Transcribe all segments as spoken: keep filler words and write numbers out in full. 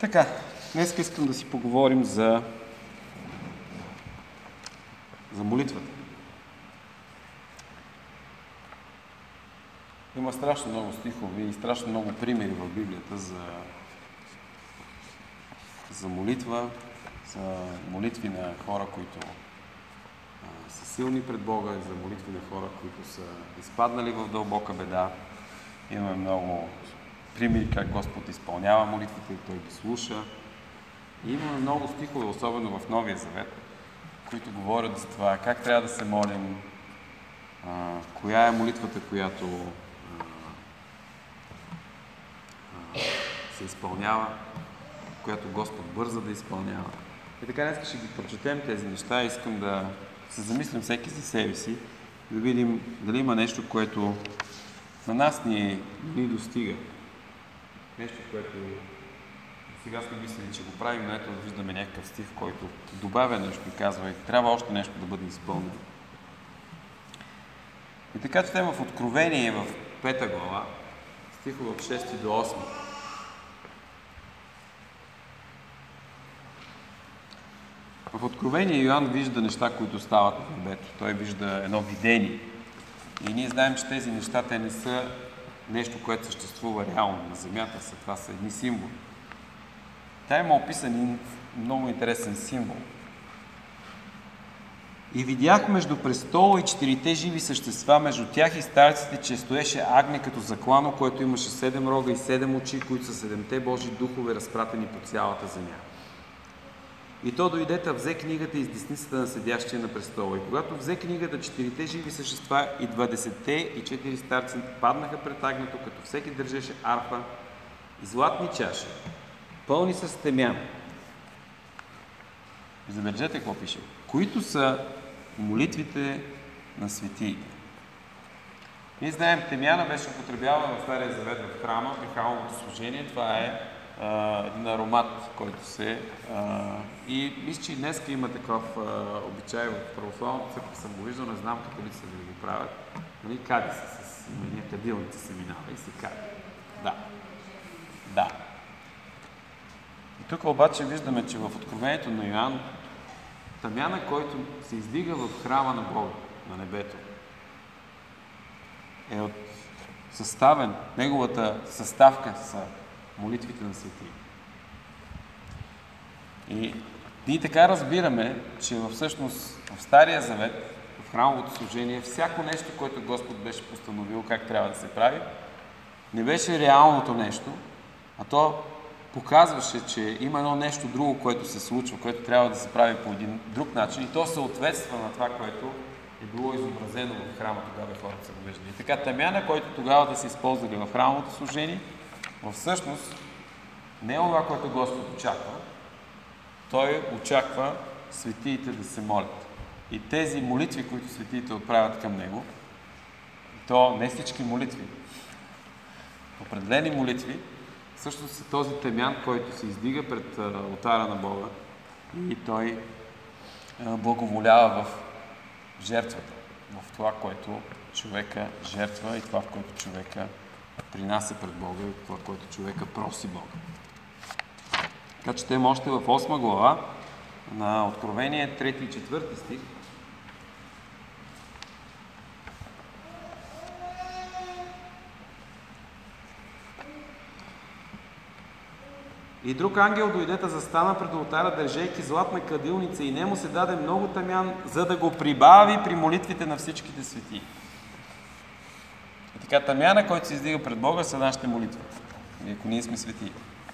Така, днес искам да си поговорим за, за молитвата. Има страшно много стихове и страшно много примери в Библията за, за молитва, за молитви на хора, които а, са силни пред Бога, и за молитви на хора, които са изпаднали в дълбока беда. Имаме много примери как Господ изпълнява молитвите и Той ги слуша. И имаме много стихове, особено в Новия Завет, които говорят за това как трябва да се молим, а, коя е молитвата, която а, а, се изпълнява, която Господ бърза да изпълнява. И така днес ще ги прочетем тези неща и искам да се замислим всеки за себе си, да видим дали има нещо, което на нас ни, ни достига. Нещо, което сега сме мислили, че го правим, но ето виждаме някакъв стих, който добавя нещо и казва, и трябва още нещо да бъде изпълнено. И така четем в Откровение в пета глава, стихове от шести до осми. В Откровение Йоан вижда неща, които стават в небето. Той вижда едно видение. И ние знаем, че тези неща, те не са нещо, което съществува реално на земята. Са, това са едни символи. Та има описан много интересен символ. И видях между престола и четирите живи същества, между тях и старците, че стоеше агне като заклано, което имаше седем рога и седем очи, които са седемте Божи духове, разпратени по цялата земя. И то дойде, та взе книгата из десницата на седящия на престола. И когато взе книгата, четирите живи същества и двадесетте и четири старци паднаха пред агнето, като всеки държеше арфа и златни чаши, пълни с темян. И забележете какво пише. Които са молитвите на светиите. Ние знаем, темяна беше употребявана в Стария Завет в храма, при храмовото служение. Това е а, един аромат, който се... А, и мисля, че и днес има такъв а, обичай в православната църква, съм го виждал, не знам католиците да го правят. Нали, кади се с имения кадилници се минава и се кади. Да. Да. И тук обаче виждаме, че в Откровението на Йоан тамяна, който се издига в храма на Бога, на небето, е от съставен, неговата съставка са молитвите на свети. И ние така разбираме, че всъщност в Стария Завет, в храмовото служение, всяко нещо, което Господ беше постановил как трябва да се прави, не беше реалното нещо, а то показваше, че има едно нещо друго, което се случва, което трябва да се прави по един друг начин и то съответства на това, което е било изобразено в храма, тогава хората са го виждали. И така, тамяна, който тогава да се използвали в храмовото служение, всъщност не е това, което Господ очаква. Той очаква светиите да се молят. И тези молитви, които светиите отправят към Него, то не всички молитви, определени молитви, всъщност е този темян, който се издига пред олтара на Бога и той благоволява в жертвата, в това, което човека жертва и това, в което човека принася пред Бога и това, в което човека проси Бога. Така четем още в осма глава на Откровение, трети и четвърти стих. И друг ангел дойдета застана пред олтара, държейки златна кадилница и нему се даде много тамян, за да го прибави при молитвите на всичките светии. И така, тамяна, който се издига пред Бога, са нашите молитви. И ако ние сме светии.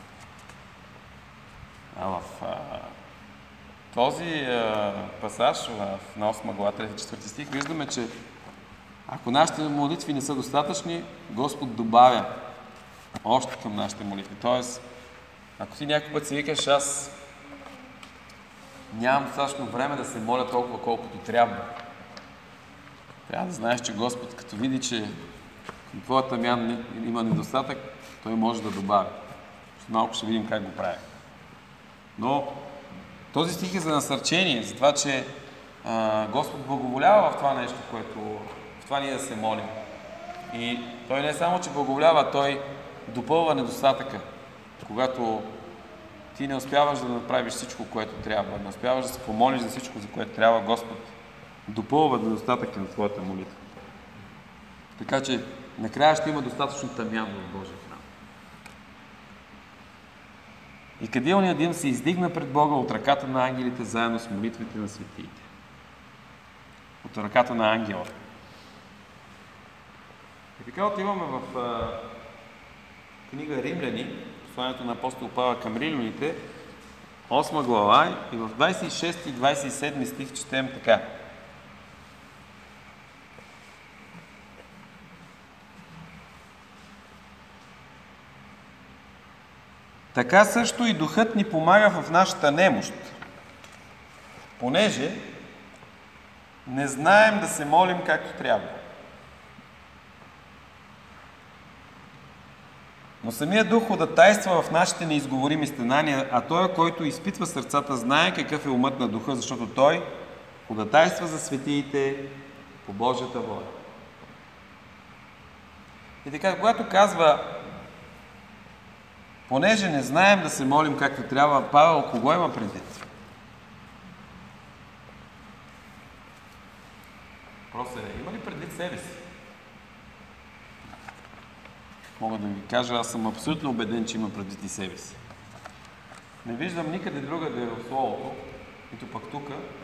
А в а, този а, пасаж в, на осма глава, трети и четвърти стих, виждаме, че ако нашите молитви не са достатъчни, Господ добавя още към нашите молитви. Тоест, ако ти някой път си викаш, аз нямам достатъчно време да се моля толкова, колкото трябва. Трябва да знаеш, че Господ, като види, че към твоя тамян има недостатък, Той може да добави. Малко ще видим как го прави. Но този стих е за насърчение, за това, че а, Господ благоволява в това нещо, което, в това ние да се молим. И Той не само, че благоволява, Той допълва недостатъка. Когато ти не успяваш да направиш всичко, което трябва, не успяваш да се помолиш за всичко, за което трябва, Господ допълва недостатъка на твоята молитва. Така че накрая ще има достатъчно тамян в Божия храм. И кадилният дим се издигна пред Бога от ръката на ангелите, заедно с молитвите на светиите. От ръката на ангела. И така отиваме в а, книга Римляни, посланието на апостол Павел към римляните, осма глава, и в двадесет и шести и двадесет и седми стих четем така. Така също и Духът ни помага в нашата немощ, понеже не знаем да се молим както трябва. Но самият Дух ходатайства в нашите неизговорими стенания, а Той, който изпитва сърцата, знае какъв е умът на Духа, защото Той ходатайства за светиите по Божията воля. И така, когато казва, понеже не знаем да се молим както трябва, Павел кого има предвид? Въпросът е, има ли предвид себе си? Мога да ви кажа, аз съм абсолютно убеден, че има предвид и себе си. Не виждам никъде друга да е в Словото, нито пък тук,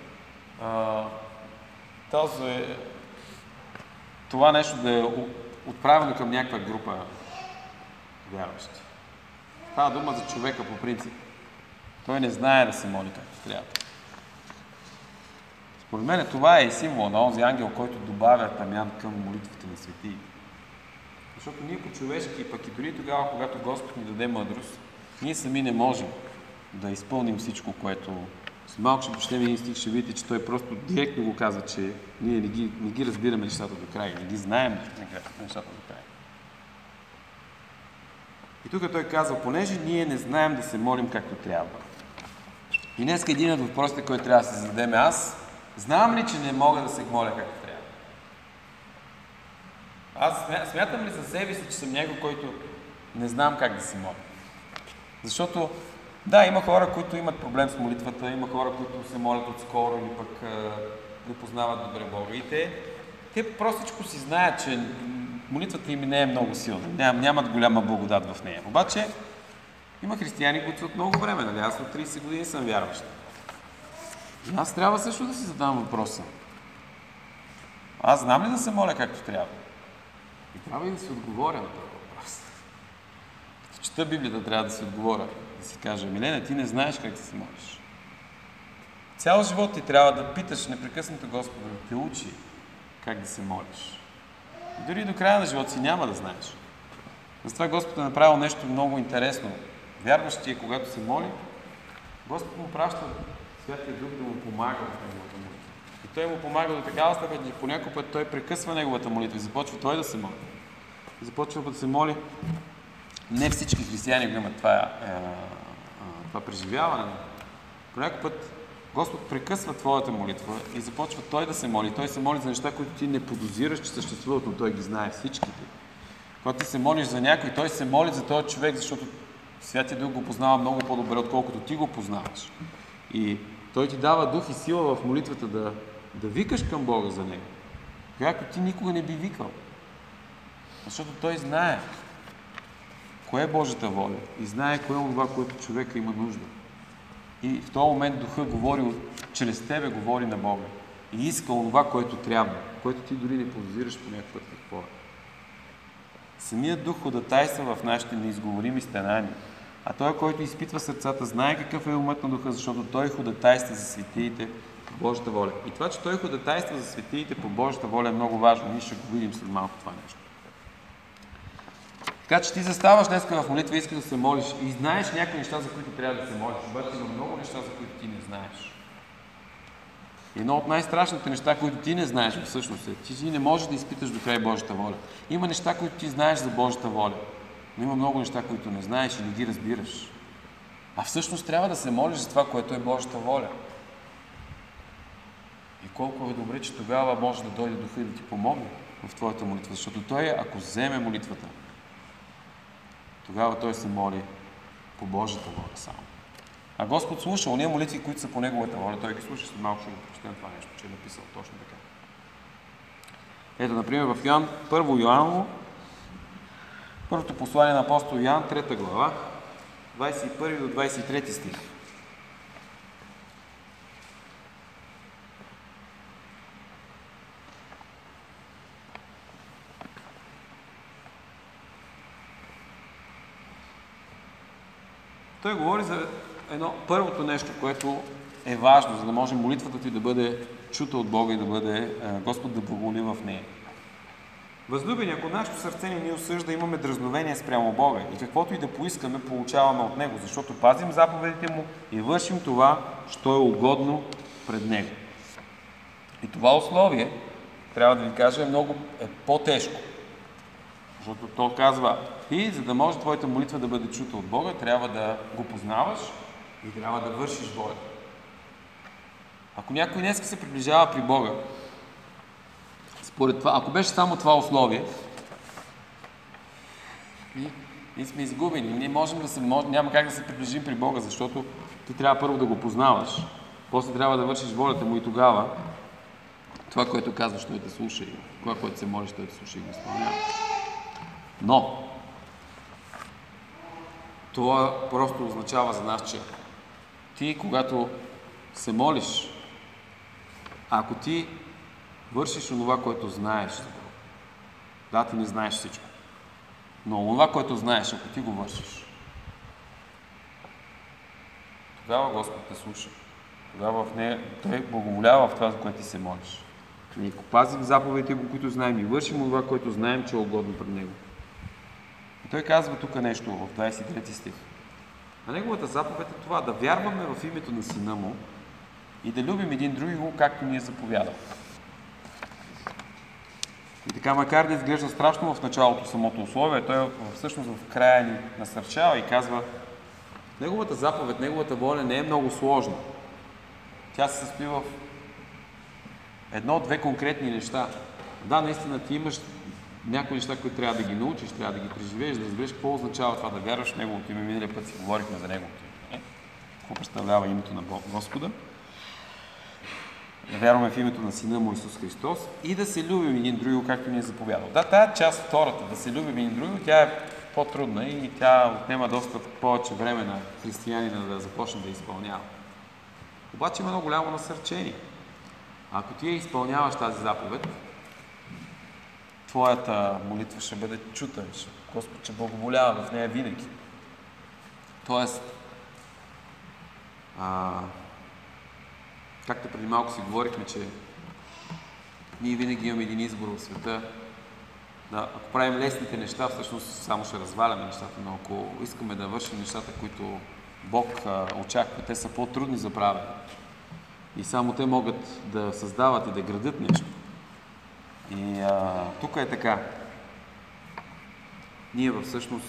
този, това нещо да е отправено към някаква група вярващи. Това дума за човека по принцип. Той не знае да се моли както трябва. Според мен това е и символ на онзи ангел, който добавя тамян към молитвите на светии. Защото ние по-човешки, пък и дори тогава, когато Господ ни даде мъдрост, ние сами не можем да изпълним всичко, което с малко ще почнем един стих, ще видите, че той просто директно го казва, че ние не ги, не ги разбираме нещата до края, не ги знаем нещата до края. И тук той казва, понеже ние не знаем да се молим както трябва. И днес един от въпросите, който трябва да се зададем, аз знам ли, че не мога да се моля както трябва? Аз смятам ли за себе си, че съм някой, който не знам как да се моля? Защото, да, има хора, които имат проблем с молитвата, има хора, които се молят отскоро или пък не познават добре Бога. И те, те простичко си знаят, че молитвата им не е много силна, ням, нямат голяма благодат в нея. Обаче има християни, които от много време, нали? Аз от тридесет години съм вярващ. И аз трябва също да си задам въпроса. Аз знам ли да се моля както трябва? И трябва и да си отговоря на този въпрос. Като чета Библията, трябва да си отговоря. Да си кажа, Милена, ти не знаеш как да се молиш. Цял живот ти трябва да питаш непрекъснато Господа, да те учи как да се молиш. И дори до края на живота си няма да знаеш. Затова Господ е направил нещо много интересно. Вярващия, когато се моли, Господ му праща Святия Дух да му помага в неговата молитва. И той му помага до такава степен, че по някой път той прекъсва неговата молитва и започва той да се моли. И започва да се моли. Не всички християни го имат това, е, това преживяване. По някой път Господ прекъсва твоята молитва и започва той да се моли. Той се моли за неща, които ти не подозираш, че съществуват, но той ги знае всичките. Когато ти се молиш за някой, той се моли за този човек, защото Святия Дух го познава много по-добре, отколкото ти го познаваш. И той ти дава дух и сила в молитвата да, да викаш към Бога за него. Когато ти никога не би викал. Защото той знае кое е Божията воля и знае кое е това, което човека има нужда. И в този момент Духа говори, чрез тебе говори на Бога. И иска това, което трябва, което ти дори не подозираш по някакъв път какво е. Самият Дух ходатайства в нашите неизговорими стенания. А той, който изпитва сърцата, знае какъв е умът на Духа, защото той ходатайства за светиите по Божията воля. И това, че той ходатайства за светиите по Божията воля е много важно. Ние ще го видим след малко това нещо. Така че ти заставаш днес в молитва и искаш да се молиш и знаеш някои неща, за които трябва да се молиш, обаче има много неща, за които ти не знаеш. И едно от най-страшните неща, които ти не знаеш всъщност е, че ти не можеш да изпиташ до край Божията воля. Има неща, които ти знаеш за Божията воля, но има много неща, които не знаеш и не ги разбираш. А всъщност трябва да се молиш за това, което е Божията воля. И колко е добре, че тогава може да дойде Духа и да ти помогне в твоята молитва, защото той, ако вземе молитвата, тогава той се моли по Божията воля само. А Господ слуша ония молитви, които са по Неговата воля. Той ги слуша, след малко ще го прочетем това нещо, че е написал точно така. Ето, например, в Йоан, първо Йоаново, първото послание на апостол Йоан, трета глава, двадесет и първи до двадесет и трети стих. Той говори за едно първото нещо, което е важно, за да може молитвата ти да бъде чута от Бога и да бъде Господ да благоволи в нея. Възлюбени, ако нашето сърце не ни осъжда, имаме дразновение спрямо Бога и каквото и да поискаме, получаваме от Него, защото пазим заповедите Му и вършим това, що е угодно пред Него. И това условие, трябва да ви кажа, е много е по-тежко. Защото то казва, ти, за да може твоята молитва да бъде чута от Бога, трябва да го познаваш и трябва да вършиш волята. Ако някой днес се приближава при Бога, според това, ако беше само това условие, ние, ние сме изгубени. Ние можем да се, може, няма как да се приближим при Бога, защото ти трябва първо да го познаваш, после трябва да вършиш волята Му и тогава това, което казваш, той те слуша и това, което се молиш, той те слуша и го изпълнява. Но това просто означава за нас, че ти, когато се молиш, ако ти вършиш онова, което знаеш за Бога, да, ти не знаеш всичко, но онова, което знаеш, ако ти го вършиш, тогава Господ те слуша. Тогава в нея Той благоволява в това, за което ти се молиш. Ние пазим заповедите, които знаем и вършим онова, което знаем, че е угодно пред Него. И Той казва тук нещо в двадесет и трети стих. А Неговата заповед е това, да вярваме в името на Сина Му и да любим един другиго, както ни е заповядал. И така, макар да изглежда страшно в началото самото условие, той всъщност в края ни насърчава и казва, Неговата заповед, Неговата воля не е много сложна. Тя се състои в едно-две конкретни неща. Да, наистина ти имаш някои неща, които трябва да ги научиш, трябва да ги преживееш, да разбереш какво означава това да вярваш в Неговото име. Миналия път си говорихме за Неговото име. Какво представлява името на Господа. Да вярваме в името на Сина Му Исус Христос и да се любим един други, както ни е заповядал. Да, тая част, втората, да се любим един други, тя е по-трудна и тя отнема доста повече време на християнина да започне да изпълнява. Обаче има много голямо насърчение. Ако ти изпълняваш тази заповед, твоята молитва ще бъде чута, Господ ще благоволява в нея винаги. Тоест, а, както преди малко си говорихме, че ние винаги имаме един избор в света. Да, ако правим лесните неща, всъщност само ще разваляме нещата, но ако искаме да вършим нещата, които Бог а, очаква, те са по-трудни за правене. И само те могат да създават и да градят нещо. И а, тук е така. Ние всъщност,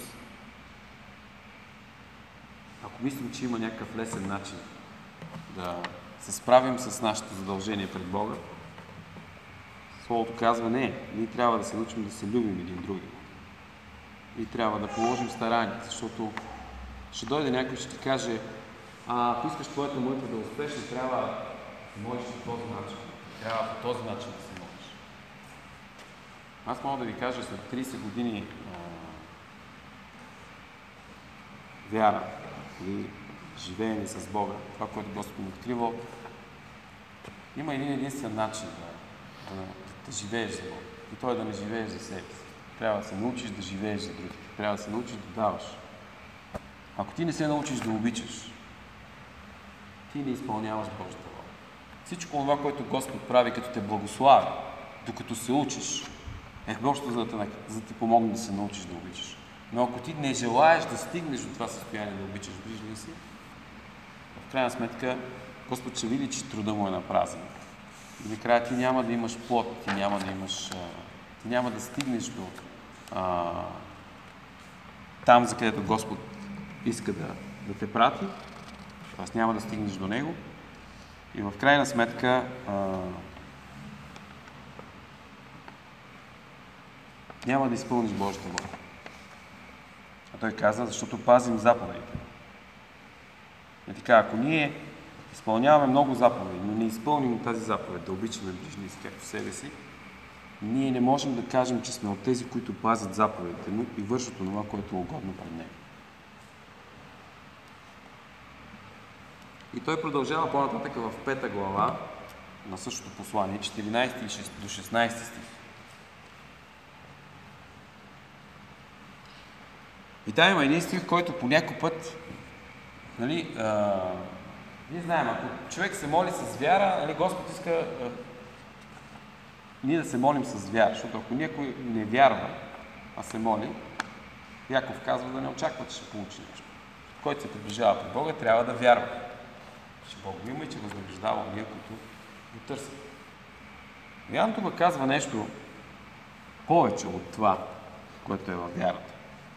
ако мислим, че има някакъв лесен начин да се справим с нашето задължение пред Бога, Словото казва не, ние трябва да се научим да се любим един други. И трябва да положим старания, защото ще дойде някой и ще ти каже, а, ако искаш твоята молитва да е успешна, трябва да молиш по този начин. Трябва по този начин да се молиш. Аз мога да ви кажа, след тридесет години а, вяра и живеене с Бога, това, което Господ ми откривал, има един единствен начин да, да, да живееш за Бога. И той е да не живееш за себе си. Трябва да се научиш да живееш за другите. Трябва да се научиш да даваш. Ако ти не се научиш да обичаш, ти не изпълняваш Божията воля. Всичко това, което Господ прави, като те благослави, докато се учиш, е просто за да, за да ти помогне да се научиш да обичаш. Но ако ти не желаеш да стигнеш до това състояние да обичаш ближния си, в крайна сметка Господ ще види, че труда му е напразен. И накрая ти няма да имаш плод, ти няма да имаш, ти няма да стигнеш до а, там, за където Господ иска да, да те прати, т.е. няма да стигнеш до Него. И в крайна сметка а, няма да изпълниш Божията воля. А той каза, защото пазим заповедите. И ти така, ако ние изпълняваме много заповеди, но не изпълним тази заповед, да обичаме ближния си както себе си, ние не можем да кажем, че сме от тези, които пазят заповедите му и вършат това, което е угодно пред него. И той продължава по-нататък в пета глава на същото послание, четиринайсети до шестнайсети стих. И там има един стих, който по някой път, нали, а, ние знаем, ако човек се моли с вяра, нали, Господ иска а, ние да се молим с вяра, защото ако някой не вярва, а се моли, Яков казва да не очаква, че ще получи нещо. Който се приближава при Бога, трябва да вярва, че Бог го има и че възнаграждава ние, които го търсят. Ян тук казва нещо повече от това, което е във вярата.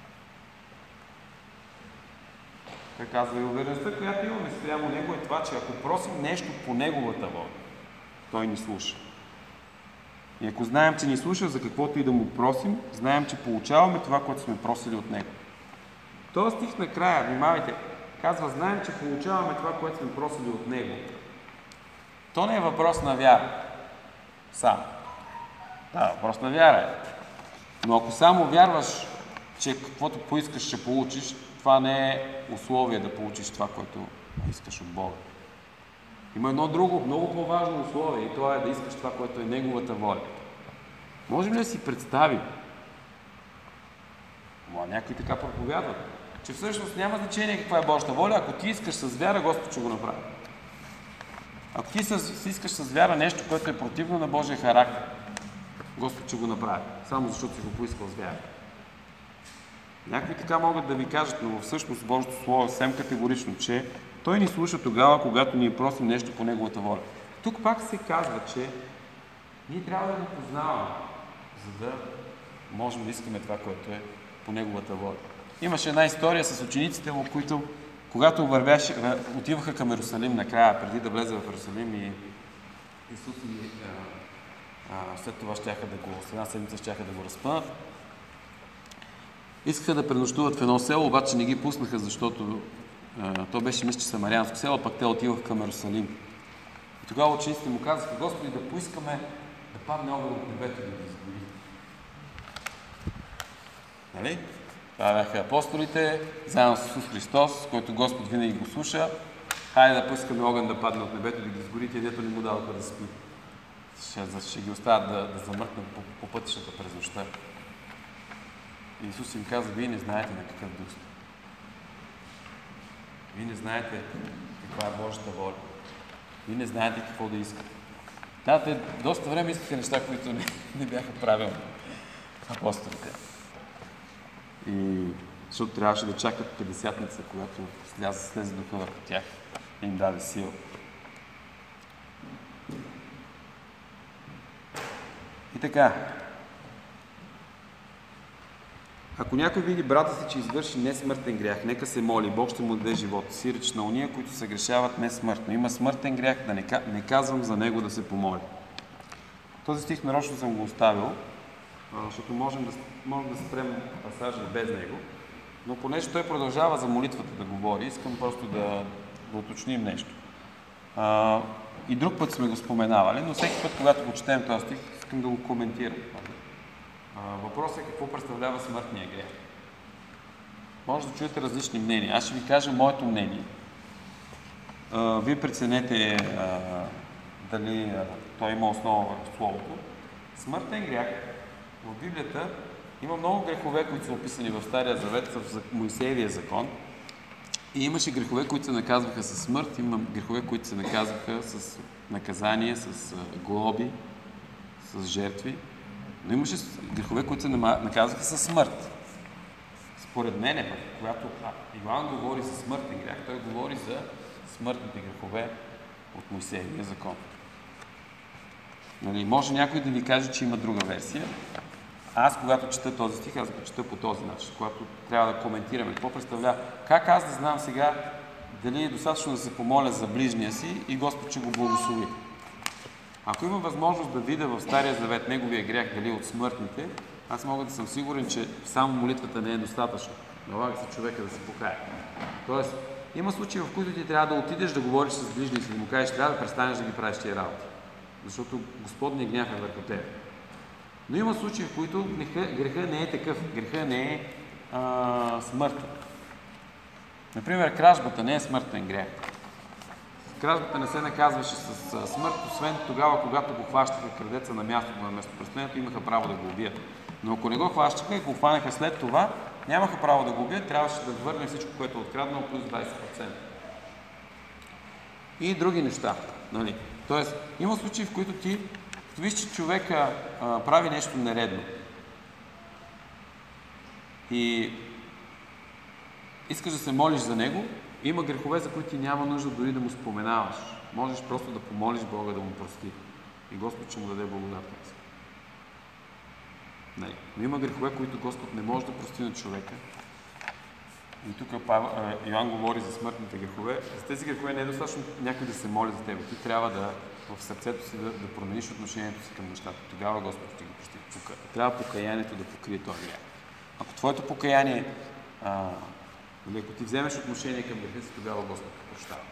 Той казва и увереността, която имаме спрямо него, е това, че ако просим нещо по неговата воля, той ни слуша. И ако знаем, че ни слуша за каквото и да му просим, знаем, че получаваме това, което сме просили от него. Този стих накрая, внимавайте, казва, знаем, че получаваме това, което сме просили от него. То не е въпрос на вяра. Сам. Да, въпрос на вяра е. Но ако само вярваш, че каквото поискаш, ще получиш, това не е условие да получиш това, което искаш от Бога. Има едно друго, много по-важно условие и то е да искаш това, което е неговата воля. Можем ли да си представим? Ама някои така проповядват, че всъщност няма значение каква е Божията воля, ако ти искаш с вяра, Господ ще го направи. Ако ти си искаш с вяра нещо, което е противно на Божия характер, Господ ще го направи, само защото си го поискал с вяра. Някои така могат да ви кажат, но всъщност Божието Слово е съвсем категорично, че Той ни слуша тогава, когато ние просим нещо по Неговата воля. Тук пак се казва, че ние трябва да го познаваме, за да можем да искаме това, което е по Неговата воля. Имаше една история с учениците му, които, когато вървяше, отиваха към Иерусалим накрая, преди да влезе в Иерусалим и Исус и а, а, след това щяха да го, с една седмица щяха да го разпънат. Искаха да пренощуват в едно село, обаче не ги пуснаха, защото а, то беше, мисля, че самарянско село, пък те отиваха към Иерусалим. И тогава учениците му казаха, Господи, да поискаме да падне огън от небето и да ги изгори. Нали? Това бяха апостолите, заедно с Исус Христос, който Господ винаги го слуша. Хайде да поискаме огън да падне от небето и да ги изгори, те дето не му даваха да спи. Ще, ще ги оставят да, да замъркнат по, по пътищата през нощта. И Исус им каза, вие не знаете на какъв дух сте. Вие не знаете каква е Божията воля. Вие не знаете какво да искате. Да, те доста време искаха неща, които не, не бяха правилни апостолите. И защото трябваше да чакат петдесятница, когато слезе, слезе духа върху тях и им даде сила. И така, ако някой види брата си, че извърши несмъртен грях, нека се моли, Бог ще му даде живот. Сиреч на уния, които се грешават несмъртно. Има смъртен грях, да не, не казвам за него да се помоли. Този стих нарочно съм го оставил, защото можем да, можем да спрем пасажа без него, но понеже той продължава за молитвата да говори, искам просто да, да уточним нещо. А, и друг път сме го споменавали, но всеки път, когато го четем този стих, искам да го коментирам. Въпросът е какво представлява смъртния грях. Може да чуете различни мнения. Аз ще ви кажа моето мнение. А, вие преценете а, дали а, той има основа върху Словото. Смъртен грях в Библията има много грехове, които са описани в Стария Завет, в Моисеевия закон. И имаше грехове, които се наказваха със смърт, има грехове, които се наказваха с наказание, с глоби, с жертви. Но имаше грехове, които се наказваха със смърт. Според мен, когато Йоан говори за смъртен грях, той говори за смъртните грехове от Моисеевия закон. Нали, може някой да ви каже, че има друга версия. Аз, когато чета този стих, аз го чета по този начин, когато трябва да коментираме какво представлява. Как аз да знам сега дали е достатъчно да се помоля за ближния си и Господ ще го благослови? Ако има възможност да видя в Стария Завет неговия грях дали от смъртните, аз мога да съм сигурен, че само молитвата не е достатъчно. Налага се човека да се покае. Тоест, има случаи, в които ти трябва да отидеш да говориш с ближния си, да му кажеш, трябва да престанеш да ги правиш тия работи. Защото Господния гняв е върху теб. Но има случаи, в които греха, греха не е такъв. Греха не е а, смъртен. Например, кражбата не е смъртен грех. Кражбата не се наказваше с а, смърт, освен тогава, когато го хващаха крадеца на мястото на местопрестъплението, имаха право да го убият. Но ако не го хващаха и го хванаха след това, нямаха право да го убият, трябваше да върне всичко, което е откраднало, плюс двайсет процента. И други неща. Нали? Тоест, има случаи, в които ти виж, че човека а, прави нещо нередно. И искаш да се молиш за него, има грехове, за които ти няма нужда дори да му споменаваш. Можеш просто да помолиш Бога да му прости. И Господ ще му даде благодатност. Не. Но има грехове, които Господ не може да прости на човека. И тук Йоан говори за смъртните грехове. За тези грехове не е достатъчно някой да се моли за теб. Ти трябва да в сърцето си да, да промениш отношението си към нещата. Тогава Господ ще ги прости. Трябва покаянието да покрие този грех. Ако твоето покаяние, а, ако ти вземеш отношение към греха си, тогава Господ те прощава.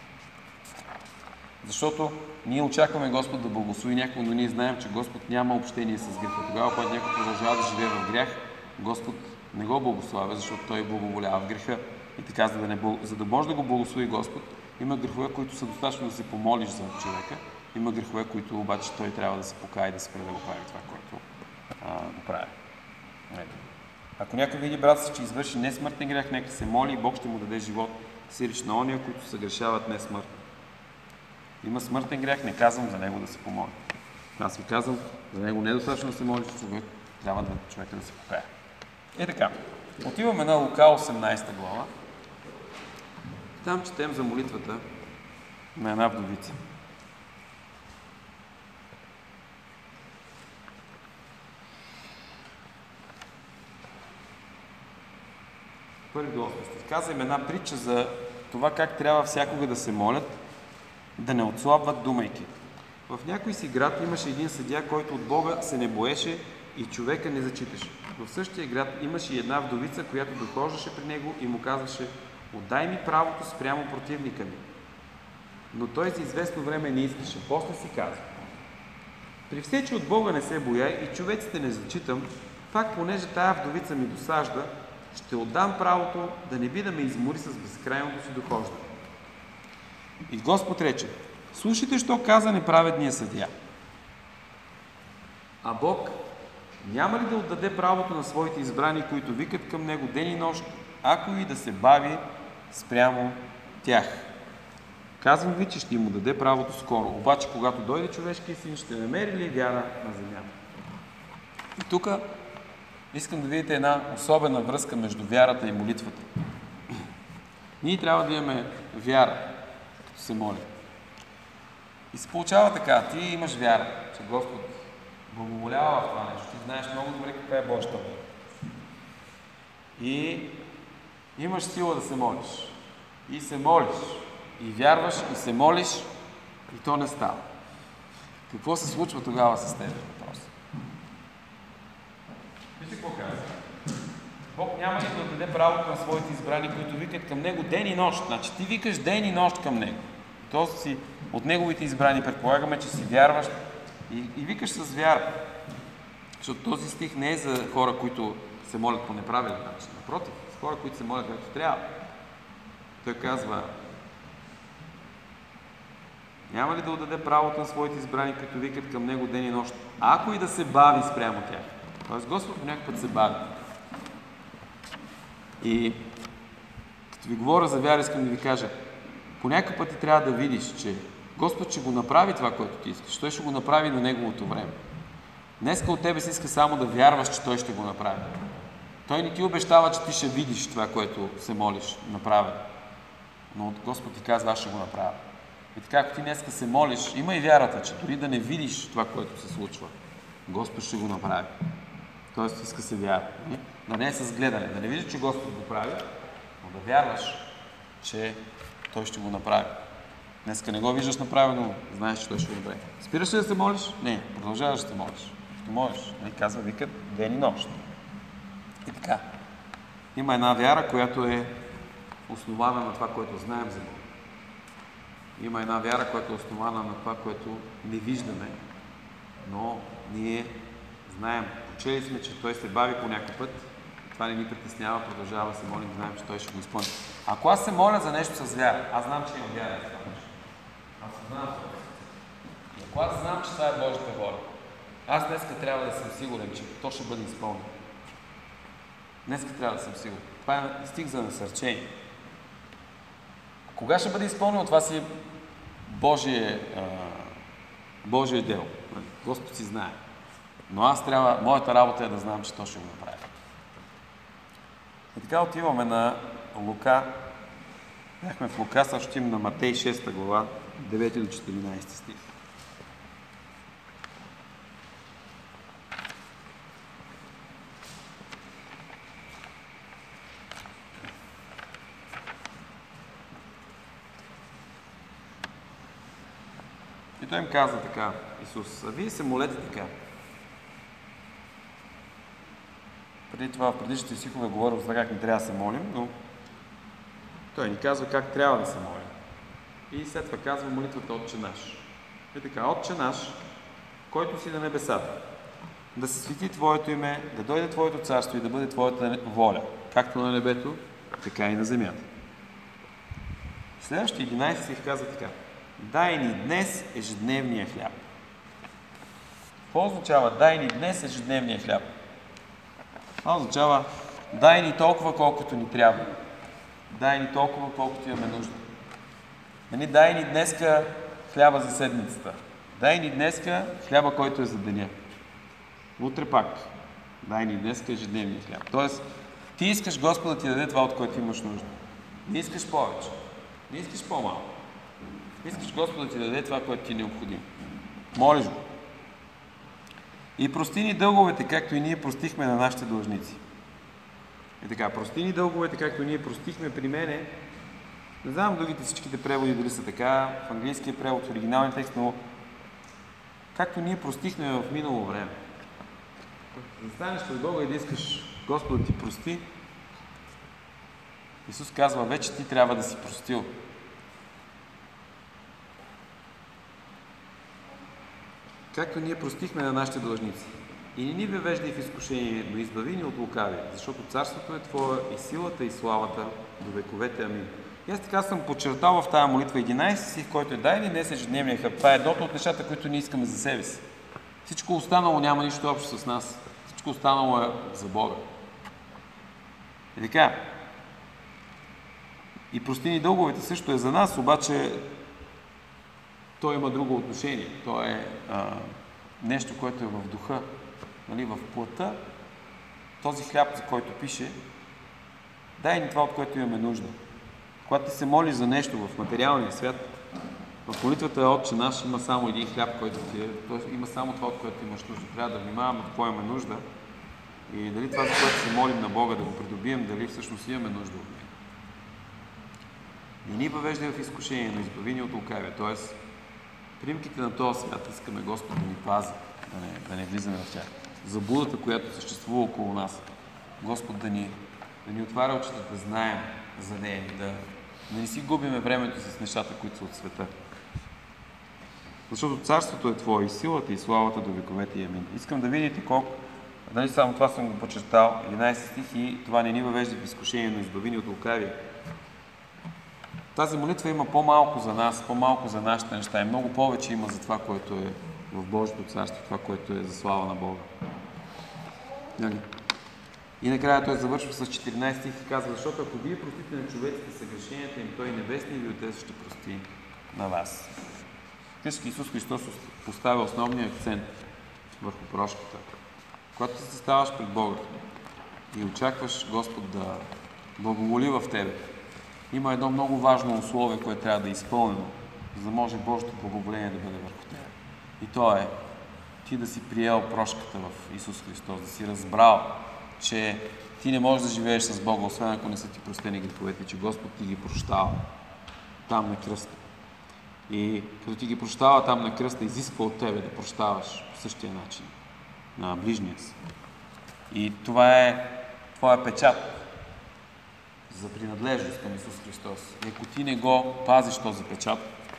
Защото ние очакваме Господ да благослови някого, но ние знаем, че Господ няма общение с греха. Тогава, когато някой продължава да живее в грях, Господ не го благославя, защото той благоволява в греха. И така, за да, не, за да може да го благослови Господ, има грехове, които са достатъчно да се помолиш за човека. Има грехове, които обаче той трябва да се покае и да спре да го прави това, което а, го прави. Ако някой види брат си, че извърши несмъртен грех, нека се моли и Бог ще му даде живот. Сирич на ония, които съгрешават несмъртно. Има смъртен грех, не казвам за него да се помоли. Аз ви казвам, за него не е достатъчно да се моли, че човек трябва да човека да се покая. Е така, отиваме на Лука осемнадесета глава. Там четем за молитвата на една вдовица. Първи до осми стих. Каза им една притча за това как трябва всякога да се молят, да не отслабват думайки. В някой си град имаше един съдия, който от Бога се не боеше и човека не зачиташе. В същия град имаше и една вдовица, която дохождаше при него и му казваше: отдай ми правото спрямо противника ми. Но той за известно време не искаше. После си казва: при все, че от Бога не се боя и човеците не зачитам, пак понеже тая вдовица ми досажда, ще отдам правото да не би да ме измори с безкрайното си дохождане. И Господ рече: слушайте, що каза неправедния съдия. А Бог няма ли да отдаде правото на своите избрани, които викат към Него ден и нощ, ако и да се бави спрямо тях? Казвам ви, че ще им даде правото скоро. Обаче, когато дойде човешкия син, ще намери ли вяра на земята? И тук искам да видите една особена връзка между вярата и молитвата. Ние трябва да имаме вяра, като се молим. И се получава така: ти имаш вяра, че Господ благоволява в това нещо. Ти знаеш много добре каква е Божията воля. И имаш сила да се молиш. И се молиш. И вярваш, и се молиш, и то не става. Какво се случва тогава с тези въпроси? Вижте какво казва. Бог няма ли да даде правото на своите избрани, които викат към Него ден и нощ. Значи ти викаш ден и нощ към Него. Тоест си от Неговите избрани. Предполагаме, че си вярваш и, и викаш с вяра. Защото този стих не е за хора, които се молят по неправилен начин. Напротив, с хора, които се молят както трябва. Той казва: няма ли да отдаде правото на своите избрани, които викат към Него ден и нощ, ако и да се бави спрямо тях? Тоест Господ по някакъв път се бави. И като ви говоря за вяра, искам да ви кажа, по някакъв път ти трябва да видиш, че Господ ще го направи това, което ти искаш. Той ще го направи на Неговото време. Днеска от тебе се иска само да вярваш, че Той ще го направи. Той не ти обещава, че ти ще видиш това, което се молиш направено. Но Господ ти казва: аз ще го направя. И така, ако ти днеска се молиш, има и вярата, че дори да не видиш това, което се случва, Господ ще го направи. Тоест иска се вяра. Да не е с гледане, да не видиш, че Господ го прави, но да вярваш, че Той ще го направи. Днеска не го виждаш направено, знаеш, че Той ще го направи. Спираш ли да се молиш? Не, продължаваш да се молиш. Ще молиш. И казва, викат ден и нощ. И така. Има една вяра, която е основана на това, което знаем за Бога. Има една вяра, която е основана на това, което не виждаме, но ние знаем, учили сме, че Той се бави по някой път. Това не ни притеснява, продължава да се молим, знаем, че Той ще го изпълни. Ако аз се моля за нещо с вяра, аз знам, че имам вяра в това нещо. Аз знам това. Ако аз знам, че това е Божията воля, аз днеска трябва да съм сигурен, че то ще бъде изпълнено. Днеска трябва да съм сигурен. Това е стих за насърчение. Кога ще бъде изпълнено, това си Божие, а, Божие дело. Господ си знае. Но аз трябва, моята работа е да знам, че то ще го направи. И така отиваме на Лука. Бяхме в Лука, сега ще отиваме на Матей шеста глава, девети до четиринайсети стих. И той им каза така, Исус, а вие се молете така. Преди това, в предишните стихове говорил за как не трябва да се молим, но той ни казва как трябва да се молим. И след това казва молитвата Отче наш. И така, Отче наш, който си на небесата, да се свети Твоето име, да дойде Твоето царство и да бъде Твоята воля, както на небето, така и на земята. Следващия единайсети стих казва така. Дай ни днес ежедневния хляб. Какво означава дай ни днес ежедневния хляб? Това означава дай ни толкова, колкото ни трябва. Дай ни толкова, колкото имаме нужда. Нали, дай ни днеска хляба за седмицата. Дай ни днеска хляба, който е за деня. Утре пак. Дай ни днеска ежедневния хляб. Тоест, ти искаш Господа да ти даде това, от което имаш нужда. Не искаш повече. Не искаш по-малко. Искаш Господа да ти даде това, което ти е необходимо. Молиш го. И прости ни дълговете, както и ние простихме на нашите длъжници. И така, прости ни дълговете, както ние простихме при мене. Не знам другите всичките преводи дали са така, в английския превод, в оригиналния текст, но както ние простихме в минало време. Да станеш пред Бога и да искаш Господ да ти прости, Исус казва, вече ти трябва да си простил. Както ние простихме на нашите длъжници. И не ни въвеждай в изкушение, но избави ни от лукавия, защото царството е Твое и силата и славата до вековете. Амин. И аз така съм подчертал в тази молитва единайсети стих, който е дай ни днес ежедневния хляб. Това е едното от нещата, които ние искаме за себе си. Всичко останало няма нищо общо с нас. Всичко останало е за Бога. И така. И прости ни дълговете също е за нас, обаче той има друго отношение. То е а, нещо, което е в духа, нали, в плътта. Този хляб, за който пише, дай ни това, от което имаме нужда. Когато ти се молиш за нещо в материалния свят, в молитвата Отче наш има само един хляб, който ти е, т.е. има само това, от което имаш нужда. Трябва да внимаваме в какво имаме нужда и дали това, за което се молим на Бога да го придобием, дали всъщност имаме нужда от него. Не ни въвеждай в изкушение, но избави ни от лукавия. Т.е. примките на този свят искаме Господ да ни пази, да не, да не влизаме в тях. Заблудата, която съществува около нас, Господ да ни, да ни отваря очите, да знаем за нея, да, да не си губиме времето с нещата, които са от света. Защото царството е Твое и силата и славата до вековете. Амин. Искам да видите колко, дали само това съм го почертал, единайсети стих, и това не ни въвежда в изкушение, но избави ни от лукавия. Тази молитва има по-малко за нас, по-малко за нашите неща и много повече има за това, което е в Божието царство, това, което е за слава на Бога. Нали? И накрая той завършва с четиринайсети стих и казва, защото ако вие простите на човеците съгрешенията им, той небесния ви Отец ще прости на вас. Всички Исус Христос поставя основния акцент върху прошката. Когато се ставаш пред Бога и очакваш Господ да благоволи в тебе, има едно много важно условие, което трябва да е изпълнено, за да може Божието благоволение да бъде върху тебе. И то е ти да си приел прошката в Исус Христос, да си разбрал, че ти не можеш да живееш с Бога, освен ако не са ти простени греховете, че Господ ти ги прощава там на кръста. И като ти ги прощава там на кръста, изисква от тебе да прощаваш по същия начин на ближния си. И това е твоя печат за принадлежност към Исус Христос. И ако ти не го пазиш този печат,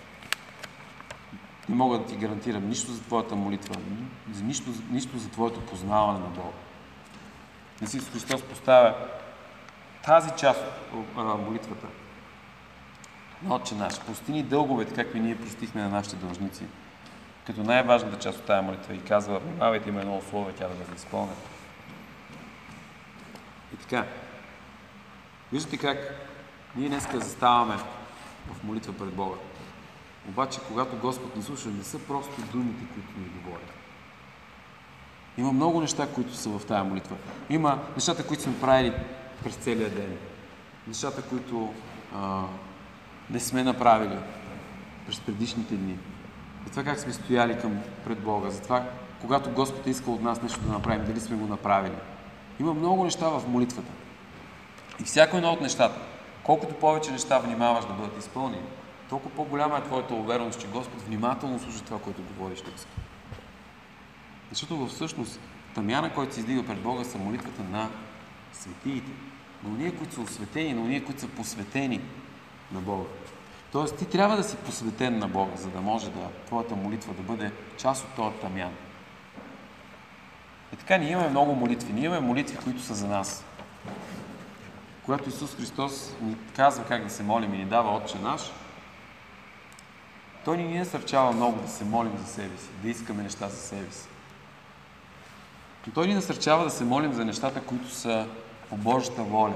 не мога да ти гарантирам нищо за твоята молитва, нищо, нищо за твоето познаване на Бога. Исус Христос поставя тази част от а, молитвата на Отче наш. Прости ни дълговете, както и ние простихме на нашите дължници, като най-важната част от тази молитва и казва: внимавайте, има едно условие, тя да бъде изпълнена. И така, виждате как ние днеска заставаме в молитва пред Бога. Обаче, когато Господ ни слуша, не са просто думите, които ни говорят. Има много неща, които са в тази молитва. Има нещата, които сме правили през целия ден. Нещата, които а, не сме направили през предишните дни. За това как сме стояли към пред Бога. За това, когато Господ е искал от нас нещо да направим, дали сме го направили. Има много неща в молитвата. И всяко едно от нещата, колкото повече неща внимаваш да бъдат изпълнени, толкова по-голяма е твоята увереност, че Господ внимателно слуша това, което говориш днес. Защото всъщност тамяна, който се издига пред Бога, са молитвата на светиите. На уния, които са осветени, на уния, които са посветени на Бога. Тоест, ти трябва да си посветен на Бога, за да може да твоята молитва да бъде част от този тамян. И така, ние имаме много молитви. Ние имаме молитви, които са за нас. Когато Исус Христос ни казва как да се молим и ни дава Отче наш, Той ни ни насърчава много да се молим за себе си, да искаме неща за себе си. Но Той ни насърчава да се молим за нещата, които са по Божията воля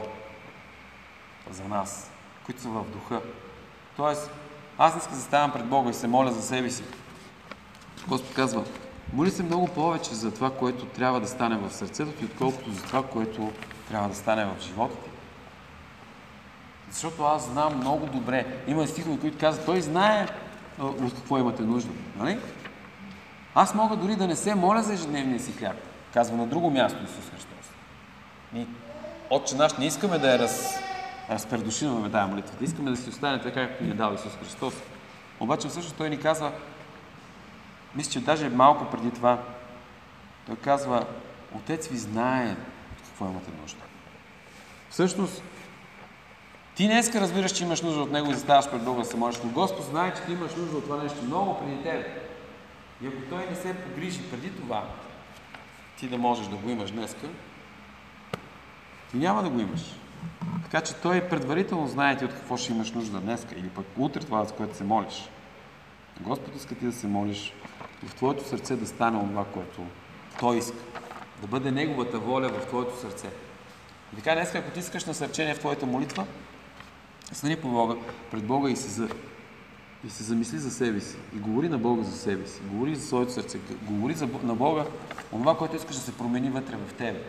за нас, които са в духа. Тоест, аз не ска заставам пред Бога и се моля за себе си. Господ казва: моли се много повече за това, което трябва да стане в сърцето ти, отколкото за това, което трябва да стане в живота ти. Защото аз знам много добре. Има стихове, които казват: Той знае от какво имате нужда. Нали? Аз мога дори да не се моля за ежедневния си хляб. Казва на друго място Исус Христос. И Отче наш не искаме да я раз, разпредушиваме тази молитва. Да искаме да си остане така, както ни е дал Исус Христос. Обаче всъщност Той ни казва, мисля, че даже малко преди това, Той казва: Отец ви знае от какво имате нужда. Всъщност, ти днеска разбираш, че имаш нужда от Него и заставаш пред Бога да се молиш, но Господ знае, че ти имаш нужда от това нещо много преди тебе. И ако Той не се погрижи преди това, ти да можеш да го имаш днеска, ти няма да го имаш. Така че Той предварително знае ти от какво ще имаш нужда днеска или пък утре това, за което се молиш. Господ иска ти да се молиш в твоето сърце да стане това, което Той иска. Да бъде Неговата воля в твоето сърце. И така днеска, ако ти искаш насърчение в твоята молитва, стани по Бога, пред Бога и се, за... и се замисли за себе си. И говори на Бога за себе си. Говори за своето сърце. Говори за... на Бога онова, което искаш да се промени вътре в тебе.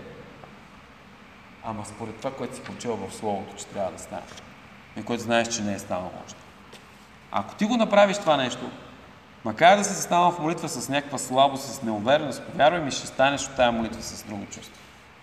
Ама според това, което си прочел в Словото, че трябва да стане. И което знаеш, че не е станало още. Ако ти го направиш това нещо, макар да си застанал в молитва с някаква слабост, с неувереност, повярвай ми, ще станеш от тая молитва с друго чувство.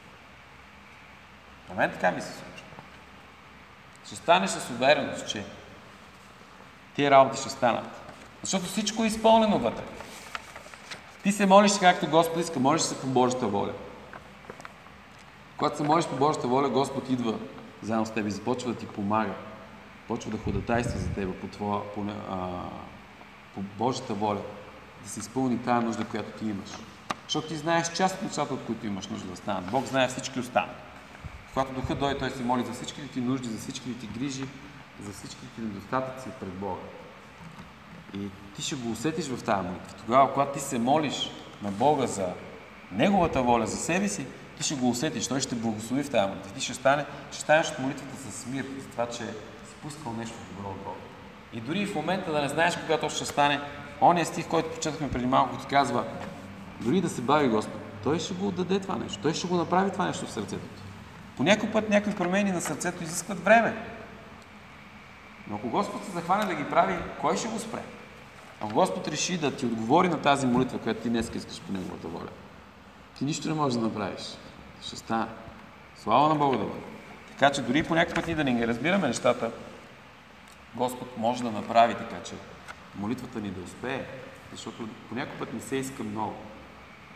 На мен така ми се случва. Ще станеш с увереност, че тия работи ще станат. Защото всичко е изпълнено вътре. Ти се молиш както Господ иска, молиш се по Божията воля. Когато се молиш по Божията воля, Господ идва заедно с теб и започва да ти помага. Почва да ходатайства за теб по, твоя, по, а, по Божията воля, да се изпълни тая нужда, която ти имаш. Защото ти знаеш част от нещата, от които имаш нужда да станат. Бог знае всички останали. Когато Духът дойде, Той се моли за всичките ти нужди, за всичките ти грижи, за всичките ти недостатъци пред Бога. И ти ще го усетиш в тази молитва. Тогава, когато ти се молиш на Бога за Неговата воля, за себе си, ти ще го усетиш. Той ще благослови в тази молитва. Ти ще, стане, ще станеш от молитвата с мир, за това, че си пускал нещо добро от Бога. И дори в момента да не знаеш кога то ще стане, ония стих, който прочетахме преди малко, ти казва: дори да се бави Господ, Той ще го отдаде това нещо. Той ще го направи това нещо в сърцето ти. По някой път някакви промени на сърцето изискват време. Но ако Господ се захване да ги прави, кой ще го спре? Ако Господ реши да ти отговори на тази молитва, която ти днес искаш по Неговата воля, ти нищо не можеш да направиш. Ще стане. Слава на Бога да бъде. Така че дори по някакъв път ние да не разбираме нещата, Господ може да направи така, че молитвата ни да успее, защото по някакъв път не се иска много.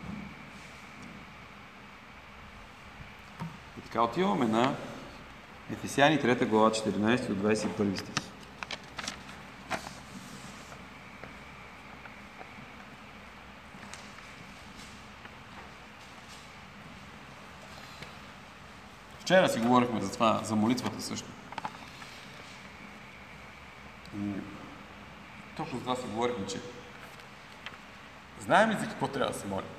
И така отиваме на Ефесяни трета глава, четиринайсети до двайсет и първи стих. Вчера си говорихме за това, за молитвата също. И точно за това си говорихме, че знаем ли за какво трябва да се молим?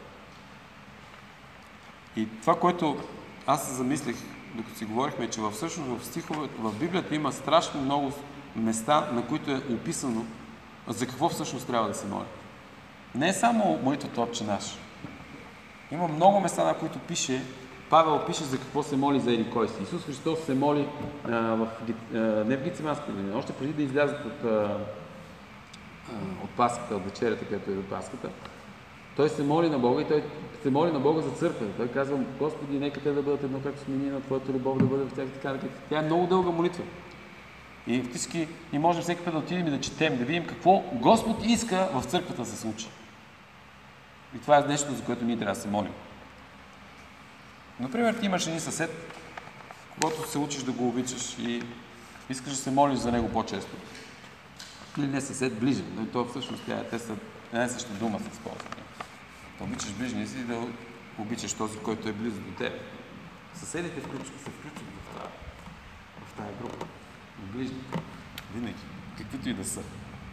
И това, което аз се замислих, докато си говорихме, че всъщност в стихове, в Библията има страшно много места, на които е описано за какво всъщност трябва да се молим. Не е само молитвата Отче наш. Има много места, на които пише, Павел пише за какво се моли за еди кой си. Исус Христос се моли а, в, а, не в Гициманската градина, още преди да излязат от, а, от Пасхата, от вечерята, където е до Пасхата. Той се моли на Бога и той се моли на Бога за църквата. Той казва: Господи, нека те да бъдат едно, както сме ние, на Твоята любов да бъде в тях, така, така. Тя е много дълга молитва. И фактически ние можем всеки път да отидем и да четем, да видим какво Господ иска в църквата да се случи. И това е нещо, за което ние трябва да се молим. Например, ти имаш един съсед, когато се учиш да го обичаш и искаш да се молиш за него по-често. Или не съсед, ближен, но и то всъщност тя, те са една и съща дума се използва. Да обичаш ближния си и да обичаш този, който е близо до теб. Съседите включват, се включват в тази, в тази група. Ближни. Винаги. Каквито и да са.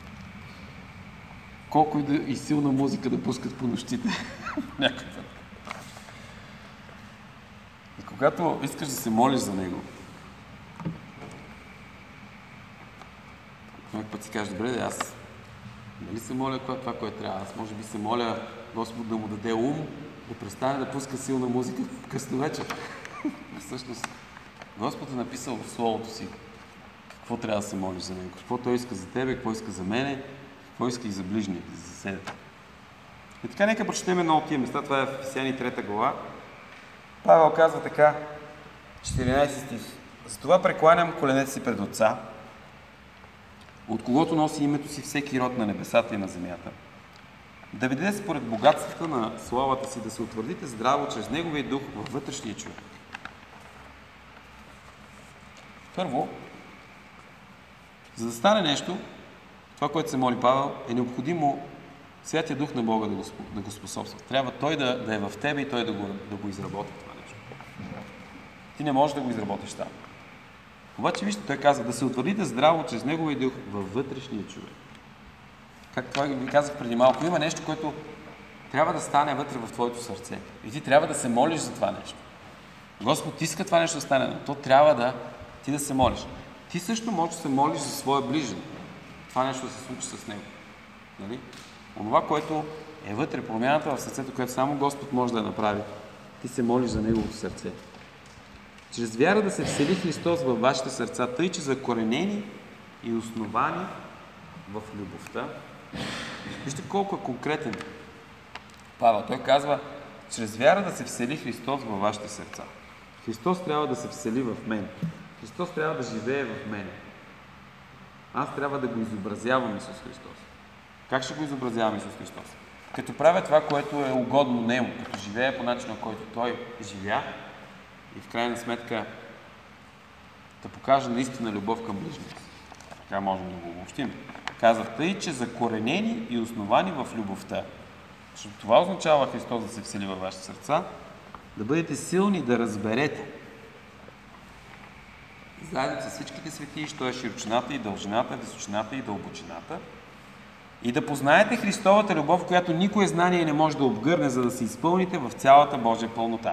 Колко и, да, и силна музика да пускат по нощите. Някой път. И когато искаш да се молиш за него, някой път си кажеш: добре, да, аз нали се моля това, това, което трябва. Аз може би се моля Господ да му даде ум, да престане да пуска силна музика в късно вечер. Всъщност, Господ е написал в Словото си какво трябва да се молиш за него, какво Той иска за тебе, какво иска за мене, какво иска и за ближните, за съседите. И така, нека прочетем едно от тия места. Това е в Ефесяни трета глава. Павел казва така, четиринайсети стих: затова прекланям коленете си пред Отца, от когото носи името си всеки род на небесата и на земята, да ви даде според богатствата на славата си да се утвърдите здраво чрез Неговия дух във вътрешния човек. Първо, за да стане нещо, това, което се моли Павел, е необходимо Святия Дух на Бога да го, да го способства. Трябва Той да, да е в тебе и Той да го, да го изработи това нещо. Ти не можеш да го изработиш там. Обаче, вижте, той казва да се утвърдите здраво чрез Неговия дух във вътрешния човек. Както това ви казах преди малко, има нещо, което трябва да стане вътре в твоето сърце. И ти трябва да се молиш за това нещо. Господ иска това нещо да стане, но то трябва да ти да се молиш. Ти също можеш да се молиш за своя ближен. Това нещо да се случи с него. Нали? Онова, което е вътре, промяната в сърцето, което само Господ може да я направи, ти се молиш за неговото сърце. Чрез вяра да се всели Христос във вашите сърца, тъй че закоренени и основани в любовта. Вижте колко е конкретен Павел. Той казва, чрез вяра да се всели Христос във вашите сърца. Христос трябва да се всели в мен. Христос трябва да живее в мен. Аз трябва да го изобразявам Исус Христос. Как ще го изобразявам Исус Христос? Като правя това, което е угодно Нему, като живее по начина, който Той живя, и в крайна сметка да покажа наистина любов към ближните си. Така можем да го обобщим. Казва, тъй, че закоренени и основани в любовта. Защото това означава Христос да се всели във вашите сърца, да бъдете силни да разберете заедно с всичките светии, що е широчината и дължината, височината и дълбочината, и да познаете Христовата любов, която никое знание не може да обгърне, за да се изпълните в цялата Божия пълнота.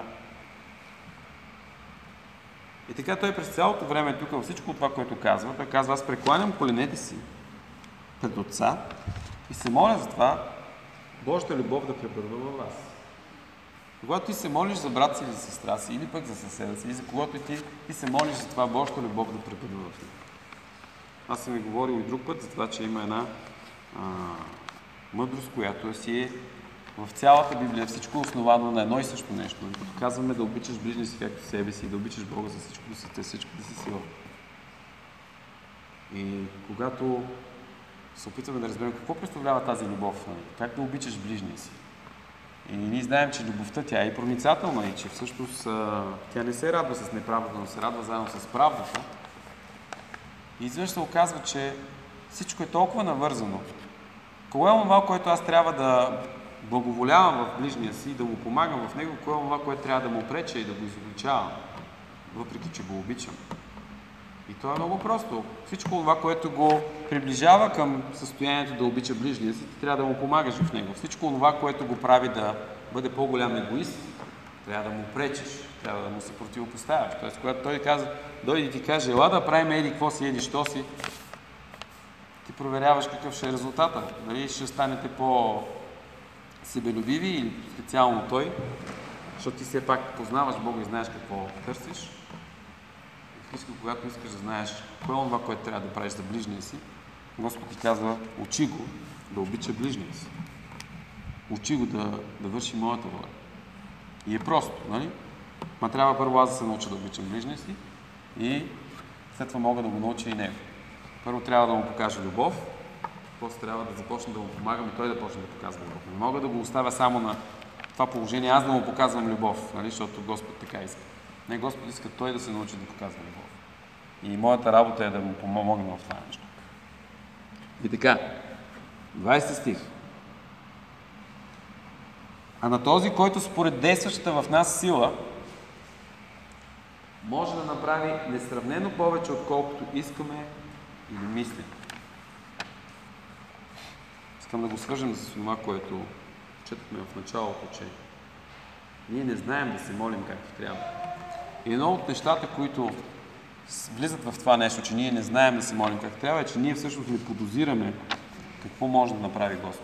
И така той през цялото време тук, във всичко това, което казва, той казва, аз прекланям коленете си пред Отца и се моля за това Божията любов да пребъдва във вас. Когато ти се молиш за брат си или за сестра си, или пък за съседа си, или за когото и ти, ти се молиш за това Божията любов да пребъдва в него. Аз съм ви говорил и друг път за това, че има една а, мъдрост, която си е в цялата Библия, всичко основано на едно и също нещо. Като казваме да обичаш ближния си както себе си, да обичаш Бога за всичко, да си, всичко да си сила. И когато се опитваме да разберем какво представлява тази любов, как да обичаш ближния си, И ние знаем, че любовта тя е и проницателна и че всъщност а, тя не се радва с неправдата, но се радва заедно с правдата. И изведнъж се оказва, че всичко е толкова навързано. Кое е това, което аз трябва да благоволявам в ближния си, да му помагам в него, кое е това, което трябва да му преча и да го изобличавам, въпреки че го обичам. И то е много просто. Всичко това, което го приближава към състоянието да обича ближния си, ти трябва да му помагаш в него. Всичко това, което го прави да бъде по-голям егоист, трябва да му пречиш, трябва да му се противопоставяш. Тоест, когато той каза, дойде и ти каже, ела да правим еди, какво си, еди, що си, ти проверяваш какъв ще е резултата. Дали ще станете по-себелюбиви или специално той, защото ти все пак познаваш Бога и знаеш какво търсиш. Искам, когато искаш да знаеш кое е това, което трябва да правиш за ближния си, Господ ти казва, учи го да обича ближния си. Учи го да, да върши моята воля. И е просто, нали? Ма трябва първо аз да се науча да обичам ближния си и след това мога да го науча и него. Първо трябва да му покажа любов, после трябва да започна да му помагам и той да почне да показва любов. Не мога да го оставя само на това положение, аз да му показвам любов, нали? Защото Господ така иска. Не, Господ иска той да се научи да показва любов. И моята работа е да му помогна в това нещо. И така, двайсети стих. А на този, който според действащата в нас сила може да направи несравнено повече, отколкото искаме или мислим. Искам да го свържем с това, което четохме в началото, че ние не знаем да се молим както трябва. И едно от нещата, които влизат в това нещо, че ние не знаем да се молим как трябва, е, че ние всъщност не подозираме какво може да направи Господ.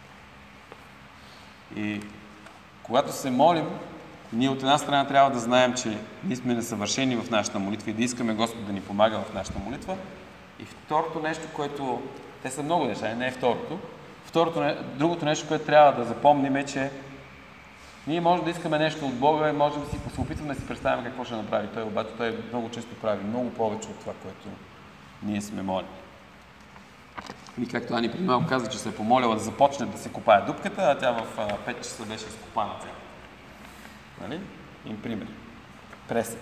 И когато се молим, ние от една страна трябва да знаем, че ние сме несъвършени в нашата молитва и да искаме Господ да ни помага в нашата молитва. И второто нещо, което... Те са много неща, не е второто. Второто, другото нещо, което трябва да запомним е, че ние можем да искаме нещо от Бога и можем да си се опитваме да си представим какво ще направи Той, обаче Той много често прави много повече от това, което ние сме молили. И както Ани преди малко каза, че се е помолила да започне да се копае дупката, а тя в пет часа беше изкопана цялата. Нали? Им пример. Пресен.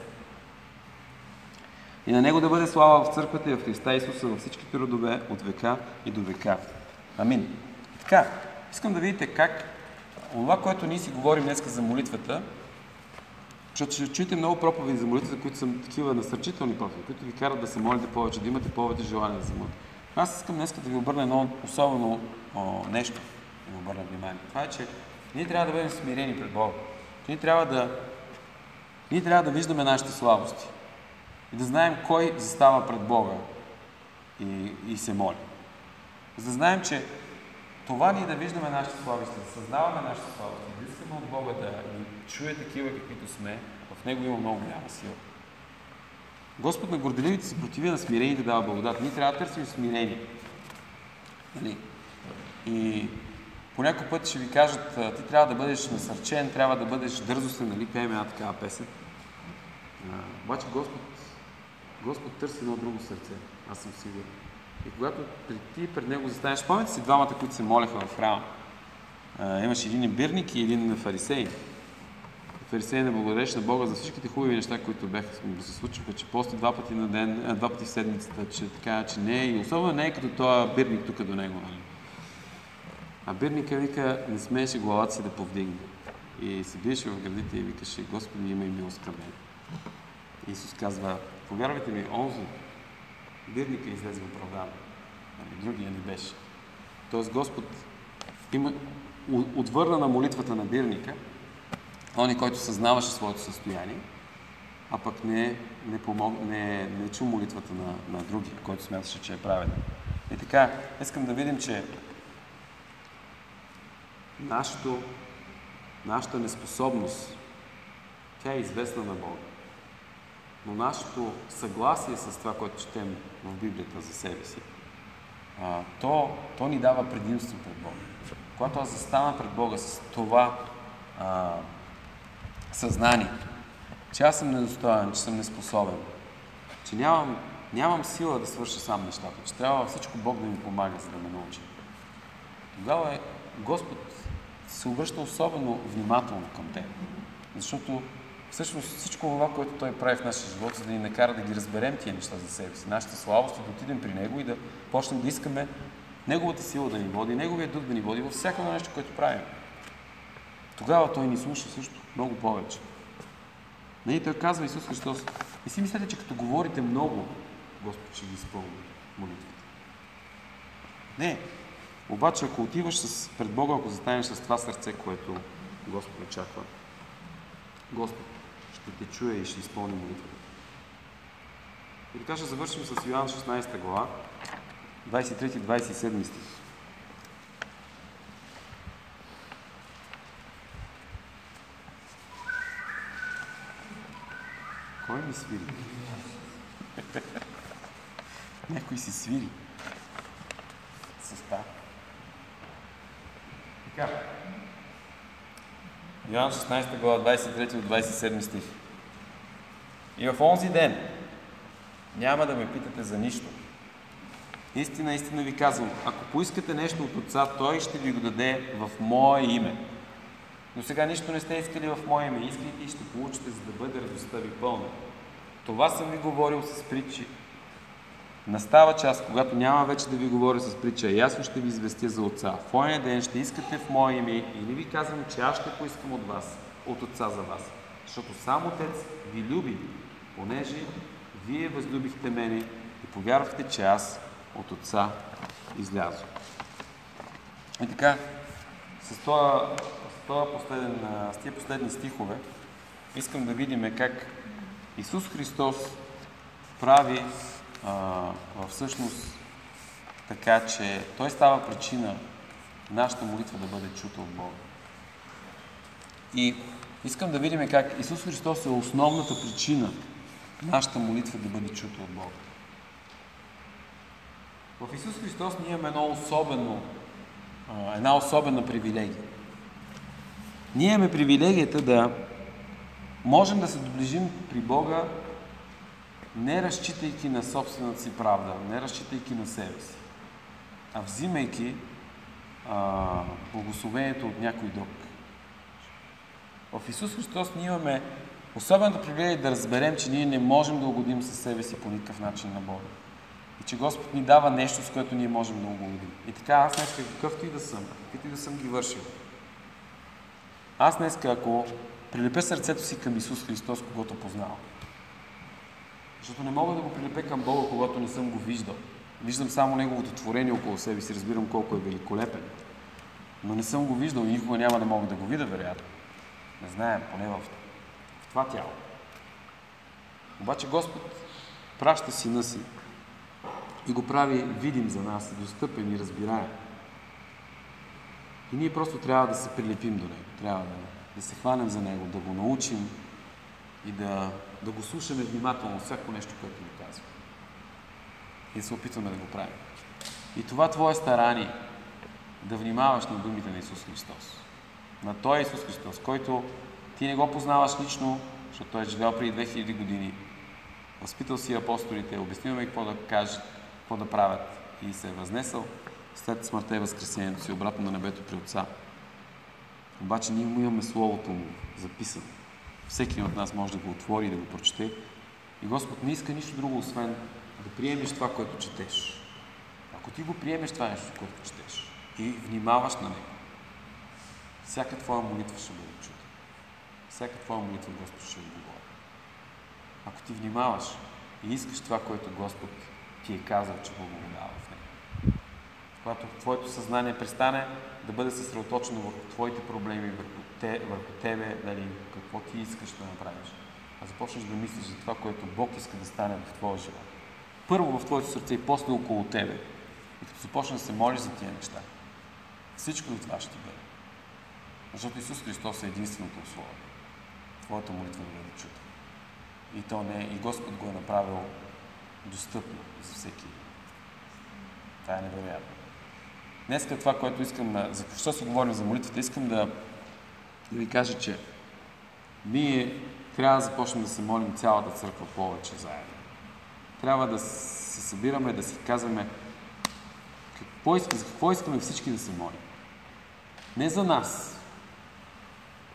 И на Него да бъде слава в църквата и в Христа Исуса във всичките родове от века и до века. Амин. Така, искам да видите как това, което ние си говорим днес за молитвата, защото ще чуете много проповеди за молитвата, които са такива насърчителни проповеди, които ви карат да се молите повече, да имате повече желание да се молите. Аз искам днес да ви обърна едно особено о, нещо, да ви обърна внимание. Това е, че ние трябва да бъдем смирени пред Бога. Ние трябва да, ние трябва да виждаме нашите слабости и да знаем кой застава пред Бога и, и се моли. За да знаем, че това ние да виждаме нашите слабости, да съзнаваме нашите слабости, да искаме от Бога да ни чуе такива, каквито сме, в Него има много голяма сила. Господ на горделивите се противи, на смирените дава благодат. Ние трябва да търсим смирение. Нали? И по някой път ще ви кажат, ти трябва да бъдеш насърчен, трябва да бъдеш дързостен, нали? Пеем една такава песен. А, обаче Господ, Господ търси едно друго сърце. Аз съм сигурен. И когато пред ти пред Него застанеш, спомняте си двамата, които се молеха в храма. А, имаше един бирник и един фарисей. Фарисей не благодареше на Бога за всичките хубави неща, които бяха, се случваха, че пости два пъти на ден, а, два пъти в седмицата, че така, че не е, и особено не е като този бирник тук до него. Нали? А бирника вика, не смееше главата си да повдигне. И се биеше в гърдите и викаше, Господи, има и милост към мен. Исус казва, повярвайте ми, онзи бирника излезе оправдан. Другия не беше. Тоест Господ има, отвърна на молитвата на бирника, он, който съзнаваше своето състояние, а пък не, не, помог, не, не чу молитвата на, на другия, който смяташе, че е праведен. И така, искам да видим, че нашето, нашата неспособност, тя е известна на Бога. Но нашето съгласие с това, което четем в Библията за себе си, а, то, то ни дава предимство пред Бога. Когато аз застана пред Бога с това а, съзнание, че аз съм недостоен, че съм неспособен, че нямам, нямам сила да свърша сам нещата, че трябва всичко Бог да ми помага, за да ме научи. Тогава е Господ се обръща особено внимателно към теб. Защото всъщност всичко това, което Той прави в нашия живот, за да ни накара да ги разберем тия неща за себе си, нашата слабост, да отидем при Него и да почнем да искаме Неговата сила да ни води, Неговия дух да ни води във всяко едно нещо, което правим. Тогава Той ни слуша също много повече. И Той казва, Исус Христос, не си мислете, че като говорите много, Господ ще ги изпълни молитвите. Не. Обаче, ако отиваш с, пред Бога, ако застанеш с това сърце, което Господ очаква, Господ ще те чуе и ще изпълни молитвата. И така ще завършим с Йоан шестнадесета глава, двадесет и трети двадесет и седми стих. Кой ми свири? Някой си свири. Съста. Така. Йоан шестнадесета глава, двадесет и трети до двадесет и седми стих. И в онзи ден няма да ме питате за нищо. Истина, истина ви казвам, ако поискате нещо от Отца, Той ще ви го даде в Мое име. Но сега нищо не сте искали в Мое име. Искайте и ще получите, за да бъде радостта ви пълна. Това съм ви говорил с притчи. Настава час, когато няма вече да ви говоря с притча, ясно ще ви известя за Отца. В оня ден ще искате в Мое име и не ви казвам, че аз ще поискам от вас, от Отца за вас. Защото сам Отец ви люби, понеже вие възлюбихте мене и повярвахте, че аз от Отца излязох. И така, с този, с този последен, с тия последни стихове искам да видим как Исус Христос прави а, всъщност така, че Той става причина нашата молитва да бъде чута от Бога. И искам да видим как Исус Христос е основната причина нашата молитва да бъде чута от Бога. В Исус Христос ние имаме едно особено, една особена привилегия. Ние имаме привилегията да можем да се доближим при Бога, не разчитайки на собствената си правда, не разчитайки на себе си, а взимайки а, благословението от някой друг. В Исус Христос ние имаме особената привилегия да разберем, че ние не можем да угодим със себе си по никакъв начин на Бога. И че Господ ни дава нещо, с което ние можем да угодим. И така, аз днеска, какъвто и да съм, каквито и да съм ги вършил, аз днеска, ако прилепя сърцето си към Исус Христос, когато познавам, защото не мога да го прилепя към Бога, когато не съм го виждал. Виждам само Неговото творение около себе си, разбирам колко е великолепен. Но не съм го виждал и никога няма да мога да го видя, вероятно. Не знаем, поне в, в това тяло. Обаче Господ праща Сина си и го прави видим за нас, достъпен и разбираем. И ние просто трябва да се прилепим до Него. Трябва да, да се хванем за Него, да го научим и да, да го слушаме внимателно всяко нещо, което ни казва. И да се опитваме да го правим. И това твое старание да внимаваш на думите на Исус Христос. На Той Исус Христос, който ти не го познаваш лично, защото Той е живял преди две хиляди години. Възпитал си апостолите, обяснил ме какво да кажат, какво да правят и се е възнесъл след смъртта и възкресението си обратно на небето при Отца. Обаче ние му имаме Словото му записано. Всеки от нас може да го отвори и да го прочете. И Господ не иска нищо друго, освен да приемеш това, което четеш. Ако ти го приемеш това нещо, което четеш и внимаваш на него, всяка твоя молитва ще бъде чута. Всяка твоя молитва Господ ще отговори. Ако ти внимаваш и искаш това, което Господ ти е казал, че благодава в него. Когато твоето съзнание престане да бъде съсредоточено върху твоите проблеми, върху, те, върху тебе, дали, какво ти искаш да направиш, а започнеш да мислиш за това, което Бог иска да стане в твоя живот. Първо в твоето сърце и после около тебе. И като започнеш да се молиш за тия неща, всичко от това ще бъде. Защото Исус Христос е единственото условие. Твоята молитва да бъде чута. И то не е. И Господ го е направил достъпно за всеки. Това е невероятно. Днеска това, което искам да... За какво си говорим за молитвата, искам да, да ви кажа, че ние трябва да започнем да се молим цялата църква повече заедно. Трябва да се събираме, да си казваме какво искаме, за какво искаме всички да се молим. Не за нас,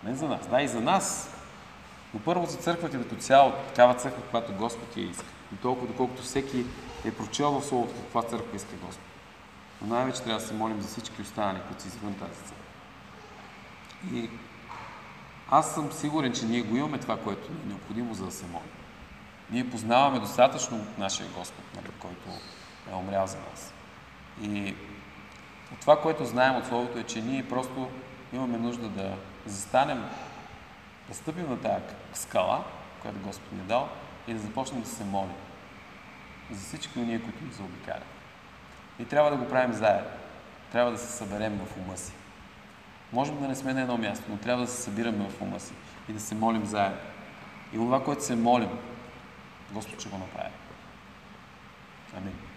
Не за нас. Да, и за нас. Но първо за църквата като цяло, такава църква, която Господ я иска. И толкова, доколкото всеки е прочел в Словото каква църква иска Господ. Но най-вече трябва да се молим за всички останали, които са извън тази църква. И аз съм сигурен, че ние го имаме това, което е необходимо, за да се молим. Ние познаваме достатъчно нашия Господ, нали, който е умрял за нас. И от това, което знаем от Словото, е, че ние просто имаме нужда да застанем, да стъпим на тази скала, която Господ ни е дал, и да започнем да се молим за всички уния, които ни заобикалят. И трябва да го правим заедно. Трябва да се съберем в ума си. Можем да не сме на едно място, но трябва да се събираме в ума си и да се молим заедно. И това, което се молим, Господ ще го направи. Амин.